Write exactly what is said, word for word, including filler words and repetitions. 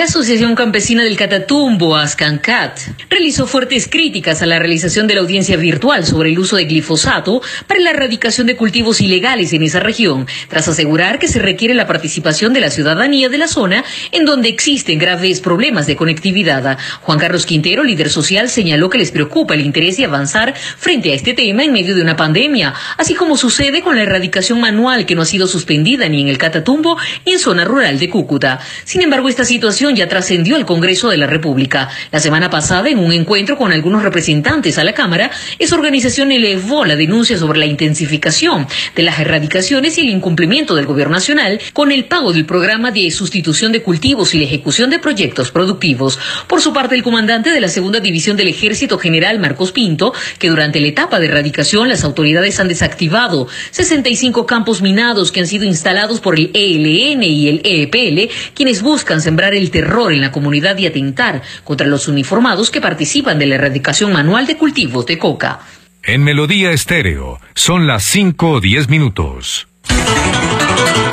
La Asociación Campesina del Catatumbo, ASCANCAT, realizó fuertes críticas a la realización de la audiencia virtual sobre el uso de glifosato para la erradicación de cultivos ilegales en esa región, tras asegurar que se requiere la participación de la ciudadanía de la zona, en donde existen graves problemas de conectividad. Juan Carlos Quintero, líder social, señaló que les preocupa el interés de avanzar frente a este tema en medio de una pandemia, así como sucede con la erradicación manual que no ha sido suspendida ni en el Catatumbo ni en zona rural de Cúcuta. Sin embargo, esta situación ya trascendió al Congreso de la República. La semana pasada, en un encuentro con algunos representantes a la Cámara, esa organización elevó la denuncia sobre la intensificación de las erradicaciones y el incumplimiento del Gobierno Nacional con el pago del programa de sustitución de cultivos y la ejecución de proyectos productivos. Por su parte, el comandante de la Segunda División del Ejército, general Marcos Pinto, que durante la etapa de erradicación las autoridades han desactivado sesenta y cinco campos minados que han sido instalados por el E L N y el E P L, quienes buscan sembrar el terror en la comunidad y atentar contra los uniformados que participan de la erradicación manual de cultivos de coca. En Melodía Estéreo, son las cinco o diez minutos.